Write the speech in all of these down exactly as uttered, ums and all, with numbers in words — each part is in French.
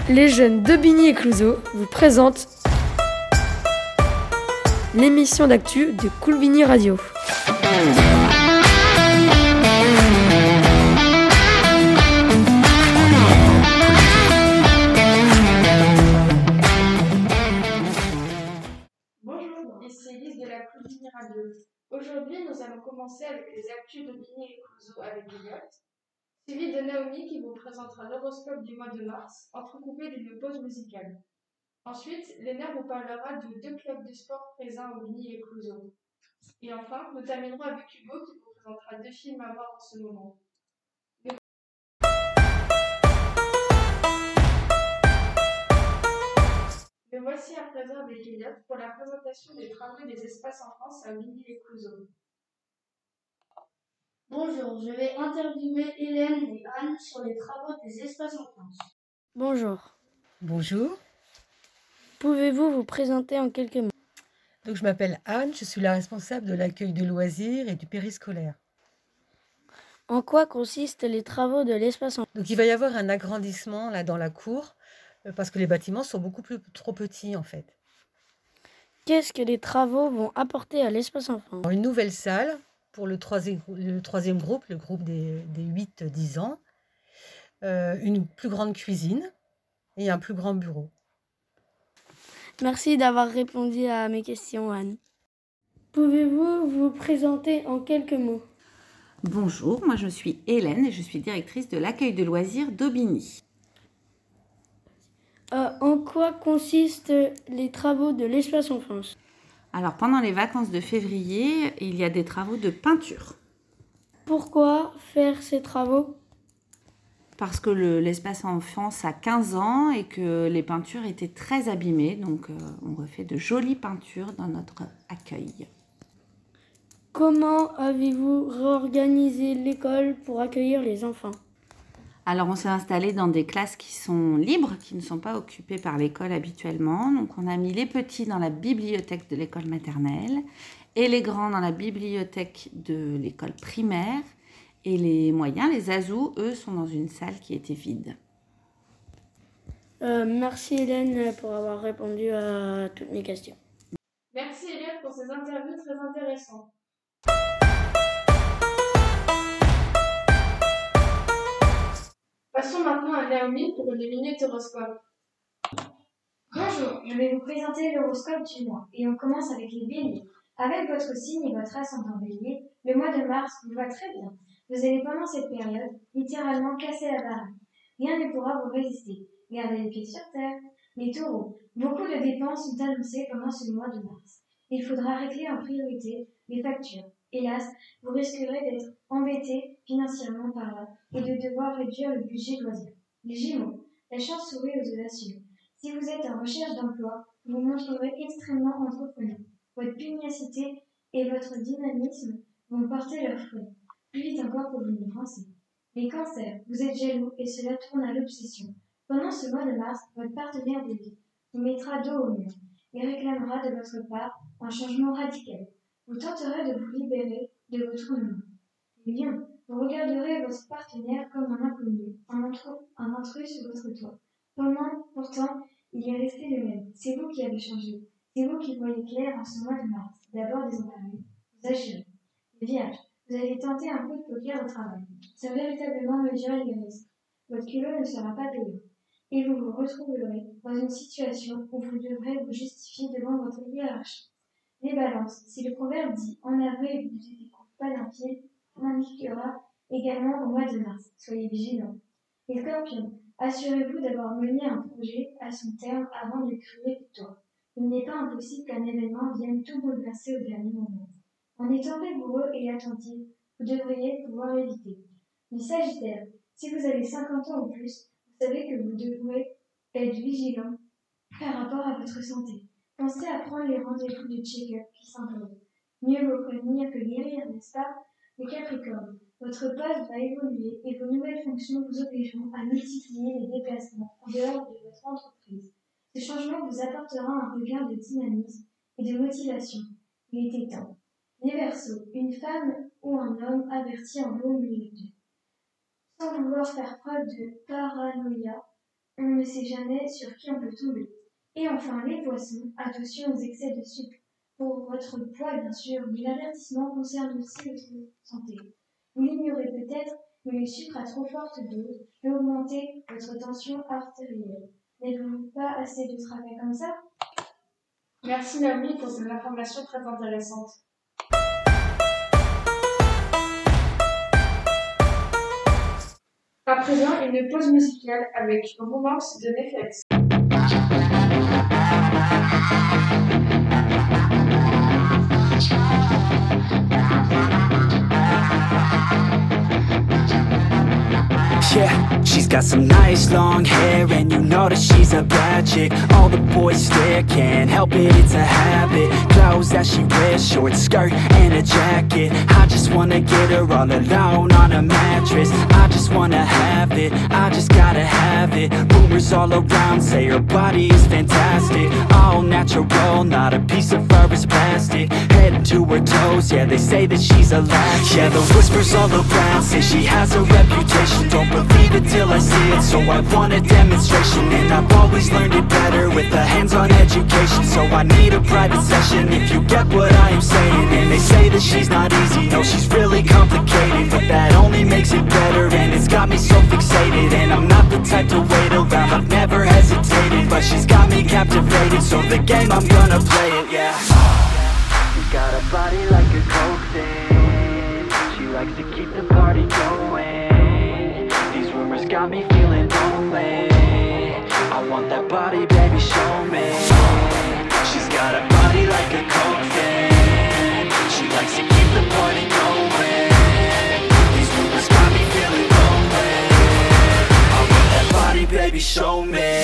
Les jeunes d'Aubigny et Clouzot vous présentent l'émission d'actu de Coolbigny Radio. Bonjour, ici Elise de la Coolbigny Radio. Aujourd'hui, nous allons commencer avec les actus d'Aubigny et Clouzot avec Elliot, suivi de Naomi qui vous présentera l'horoscope du mois de mars, entrecoupé d'une pause musicale. Ensuite, Léna vous parlera de deux clubs de sport présents à Aubigny et Clouzot. Et enfin, nous terminerons avec Hugo qui vous présentera deux films à voir en ce moment. Me voici à présent avec Elliot pour la présentation des travaux des espaces en France à Aubigny et Clouzot. Bonjour, je vais interviewer Hélène et Anne sur les travaux des espaces en France. Bonjour. Bonjour, Pouvez-vous vous présenter en quelques mots? donc je m'appelle Anne, je suis la responsable de l'accueil de loisirs et du périscolaire. En quoi consistent les travaux de l'espace en France? Donc il va y avoir un agrandissement là dans la cour euh, parce que les bâtiments sont beaucoup plus trop petits en fait. Qu'est-ce que les travaux vont apporter à l'espace en France? Alors, une nouvelle salle pour le troisième, le troisième groupe, le groupe des, des huit dix ans, euh, une plus grande cuisine et un plus grand bureau. Merci d'avoir répondu à mes questions, Anne. Pouvez-vous vous présenter en quelques mots? Bonjour, moi je suis Hélène et je suis directrice de l'accueil de loisirs d'Aubigny. Euh, en quoi consistent les travaux de l'espace en France? Alors pendant les vacances de février, il y a des travaux de peinture. Pourquoi faire ces travaux? Parce que le- l'espace enfance a quinze ans et que les peintures étaient très abîmées, donc euh, on refait de jolies peintures dans notre accueil. Comment avez-vous réorganisé l'école pour accueillir les enfants? Alors on s'est installé dans des classes qui sont libres, qui ne sont pas occupées par l'école habituellement. Donc on a mis les petits dans la bibliothèque de l'école maternelle et les grands dans la bibliothèque de l'école primaire. Et les moyens, les azous, eux, sont dans une salle qui était vide. Euh, merci Hélène pour avoir répondu à toutes mes questions. Merci Elliot pour ces interviews très intéressantes. Passons maintenant à Naomi pour une minute horoscope. Bonjour, je vais vous présenter l'horoscope du mois et on commence avec les béliers. Avec votre signe et votre ascendant bélier, le mois de mars vous va très bien. Vous allez pendant cette période littéralement casser la baraque. Rien ne pourra vous résister. Gardez les pieds sur terre. Les taureaux, beaucoup de dépenses sont annoncées pendant ce mois de mars. Il faudra régler en priorité les factures. Hélas, vous risquerez d'être embêté financièrement par là et de devoir réduire le budget loisir. Les gémeaux, la chance sourit aux audacieux. Si vous êtes en recherche d'emploi, vous vous montrerez extrêmement entreprenant. Votre pugnacité et votre dynamisme vont porter leurs fruits. Plus vite encore que vous ne le pensez. Les cancers, vous êtes jaloux et cela tourne à l'obsession. Pendant ce mois de mars, votre partenaire de vie vous mettra dos au mur et réclamera de votre part un changement radical. Vous tenterez de vous libérer de votre nom. Les lions, vous regarderez votre partenaire comme un inconnu, un, intro- un intrus sur votre toit. Pendant, pourtant, il est resté le même. C'est vous qui avez changé. C'est vous qui voyez clair en ce mois de mars. D'abord désemparé, vous agirez. Les vierges, vous allez tenter un coup de poker au travail. Sans véritablement mesurer les risques. Votre culot ne sera pas payant. Et vous vous retrouverez dans une situation où vous devrez vous justifier devant votre hiérarchie. Les balances, si le proverbe dit en avril vous ne découvre pas d'un pied, m'indiquera également au mois de mars. Soyez vigilants. Les scorpions, assurez-vous d'avoir mené un projet à son terme avant de crier victoire. Il n'est pas impossible qu'un événement vienne tout bouleverser au dernier moment. En étant rigoureux et attentif, vous devriez pouvoir éviter. Les sagittaires, si vous avez cinquante ans ou plus, vous savez que vous devrez être vigilant par rapport à votre santé. Pensez à prendre les rendez-vous de check-up qui s'imposent. Mieux vaut prévenir que guérir, n'est-ce pas? Les Capricornes, votre poste va évoluer et vos nouvelles fonctions vous obligeront à multiplier les déplacements en dehors de votre entreprise. Ce changement vous apportera un regain de dynamisme et de motivation. Il était temps. Les Verseaux, une femme ou un homme averti en vaut mieux deux. Sans vouloir faire preuve de paranoïa, On ne sait jamais sur qui on peut tomber. Et enfin, les poissons, attention aux excès de sucre. Pour votre poids, bien sûr, mais l'avertissement concerne aussi votre santé. Vous l'ignorez peut-être, mais le sucre à trop forte dose peut augmenter votre tension artérielle. N'êtes-vous pas assez de travail comme ça? Merci Naomi pour ces informations très intéressantes. À présent, une pause musicale avec Romance de Netflix. Yeah, she's got some nice long hair, and you know that she's a bad chick. All the boys stare, can't help it, it's a habit. Clothes that she wears, short skirt and a jacket. I just wanna get her all alone on a mattress. I just wanna have it, I just gotta have it. Rumors all around say her body is fantastic. All natural, not a piece of fur is plastic. Head to her toes, yeah, they say that she's a latch. Yeah, the whispers all around say she has a reputation. Don't believe it till I see it, so I want a demonstration. And I've always learned it better with a hands-on education. So I need a private session if you get what I am saying. And they say that she's not easy, no, she's really complicated. But that only makes it better, and it's got me so fixated. And I'm not the type to wait around, I've never hesitated. But she's got me captivated, so the game, I'm gonna play it, yeah. She's got a body like a coke thing. She likes to keep the party going. These rumors got me feeling lonely. I want that body, baby, show me. She's got a body like a coke thing. She likes to keep the party going. These rumors got me feeling lonely. I want that body, baby, show me.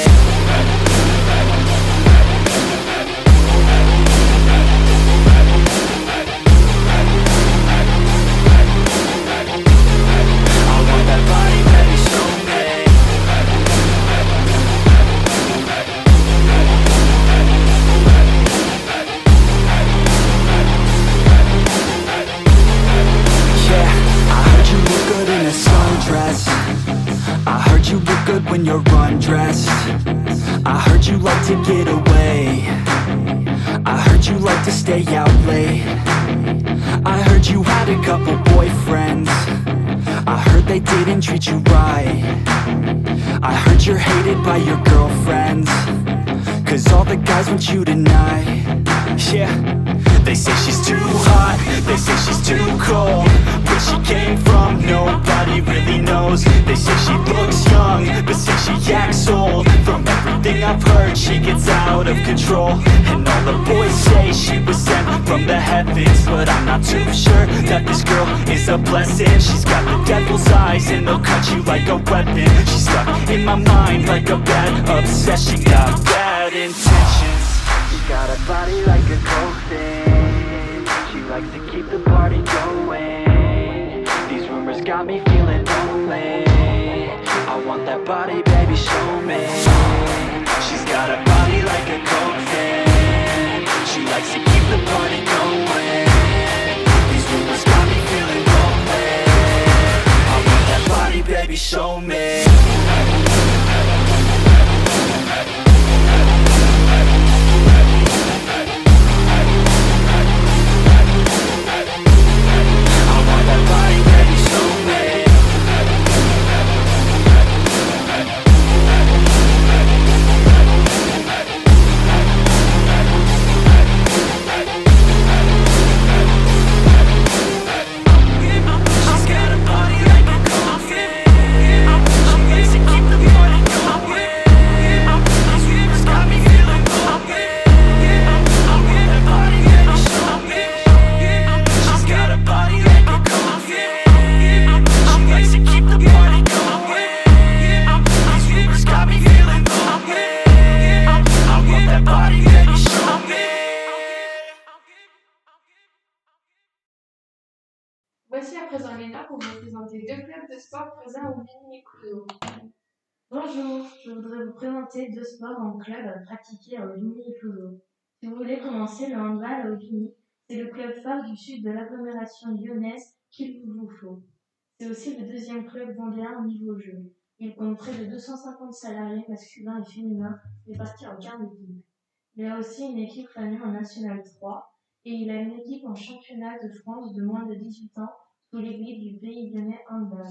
When you're undressed, I heard you like to get away. I heard you like to stay out late. I heard you had a couple boyfriends. I heard they didn't treat you right. I heard you're hated by your girlfriends, cause all the guys want you tonight. Yeah, they say she's too hot, they say she's too cold. Where she came from, nobody really knows. They say she looks young, but say she acts old. From everything I've heard, she gets out of control. And all the boys say she was sent from the heavens, but I'm not too sure that this girl is a blessing. She's got the devil's eyes and they'll cut you like a weapon. She's stuck in my mind like a bad obsession. Got bad intentions. She's got a body like a coke thing. She likes to keep the party going. These rumors got me feeling lonely. I want that body, baby, show me. She's got a body like a coke thing. She likes to keep the party going. These rumors got me feeling lonely. I want that body, baby, show me. Voici à présent Léna pour vous présenter deux clubs de sport présents au Vigny-les-Clouzot. Bonjour, je voudrais vous présenter deux sports en club à pratiquer à Aubigny-les-Clouzot. Si vous voulez commencer le handball à Aubigny, c'est le club phare du sud de l'agglomération lyonnaise qu'il vous faut. C'est aussi le deuxième club vendéen au niveau jeu. Il compte près de deux cent cinquante salariés masculins et féminins répartis en quinze équipes. Il a aussi une équipe famille en National trois et il a une équipe en championnat de France de moins de dix-huit ans sous l'égide du Pays Lyonnais Handball.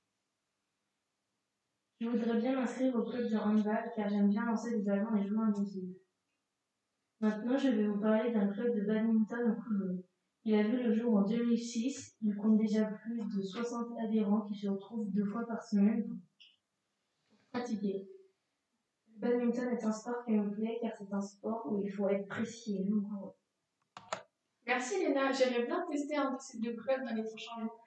Je voudrais bien m'inscrire au club de handball car j'aime bien lancer des ballons et jouer en équipe. Maintenant, je vais vous parler d'un club de badminton au Couloir. Il a vu le jour en deux mille six. Il compte déjà plus de soixante adhérents qui se retrouvent deux fois par semaine pour pratiquer. Le badminton est un sport qui me plaît car c'est un sport où il faut être précis et rigoureux. Merci Léna, j'aimerais bien tester un de ces deux clubs dans les prochains jours.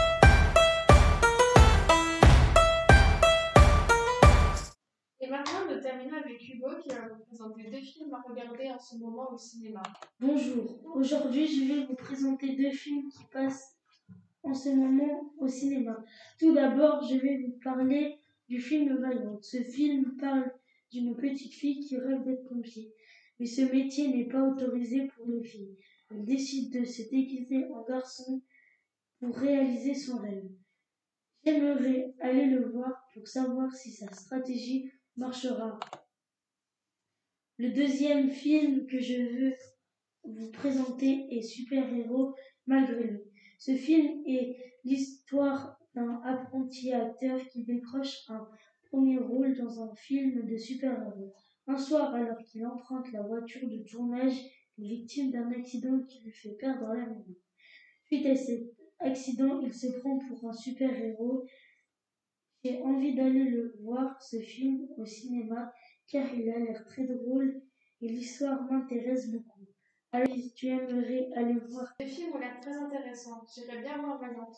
Et maintenant, nous terminons avec Hugo qui va vous présenter deux films à regarder en ce moment au cinéma. Bonjour, aujourd'hui je vais vous présenter deux films qui passent en ce moment au cinéma. Tout d'abord, je vais vous parler du film Valiant. Ce film parle d'une petite fille qui rêve d'être pompier, mais ce métier n'est pas autorisé pour les filles. Elle décide de se déguiser en garçon pour réaliser son rêve. J'aimerais aller le voir pour savoir si sa stratégie marchera. Le deuxième film que je veux vous présenter est Super-héros malgré lui. Ce film est l'histoire d'un apprenti acteur qui décroche un premier rôle dans un film de super-héros. Un soir, alors qu'il emprunte la voiture de tournage, il est victime d'un accident qui lui fait perdre la mémoire. Suite à cet accident, il se prend pour un super-héros. J'ai envie d'aller le voir, ce film, au cinéma, car il a l'air très drôle et l'histoire m'intéresse beaucoup. Alors, si tu aimerais aller voir... Les films ont l'air très intéressants. J'irais bien voir Valiant.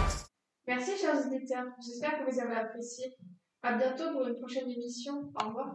Merci chers auditeurs. J'espère que vous avez apprécié. À bientôt pour une prochaine émission. Au revoir.